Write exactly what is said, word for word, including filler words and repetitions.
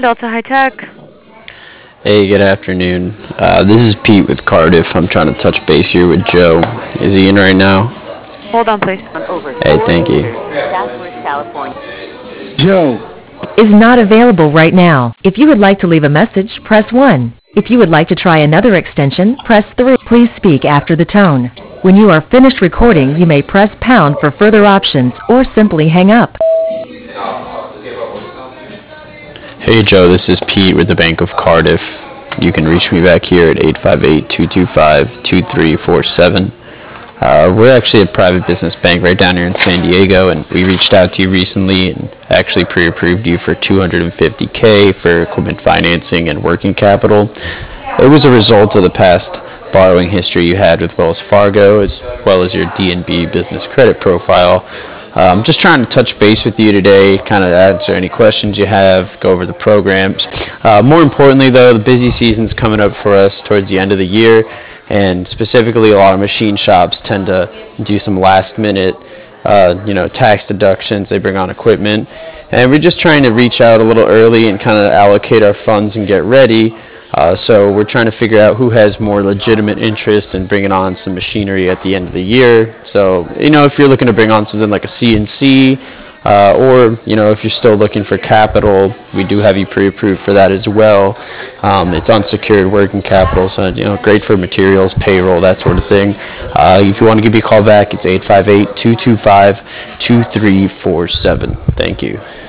Delta High Tech. Hey, good afternoon. Uh, this is Pete with Cardiff. I'm trying to touch base here with Joe. Is he in right now? Hold on, please. Hey, thank you. Joe is not available right now. If you would like to leave a message, press one. If you would like to try another extension, press three. Please speak after the tone. When you are finished recording, you may press pound for further options or simply hang up. Hey, Joe, this is Pete with the Bank of Cardiff. You can reach me back here at eight five eight, two two five, two three four seven. Uh, we're actually a private business bank right down here in San Diego, and we reached out to you recently and actually pre-approved you for two hundred fifty thousand dollars for equipment financing and working capital. It was a result of the past borrowing history you had with Wells Fargo, as well as your D N B business credit profile. I'm um, just trying to touch base with you today, kind of answer any questions you have, go over the programs. Uh, more importantly, though, the busy season's coming up for us towards the end of the year, and specifically a lot of machine shops tend to do some last-minute, uh, you know, tax deductions. They bring on equipment, and we're just trying to reach out a little early and kind of allocate our funds and get ready. Uh, so we're trying to figure out who has more legitimate interest in bringing on some machinery at the end of the year. So, you know, if you're looking to bring on something like a C N C, uh, or, you know, if you're still looking for capital, we do have you pre-approved for that as well. Um, it's unsecured working capital, so, you know, great for materials, payroll, that sort of thing. Uh, if you want to give me a call back, it's eight five eight, two two five, two three four seven. Thank you.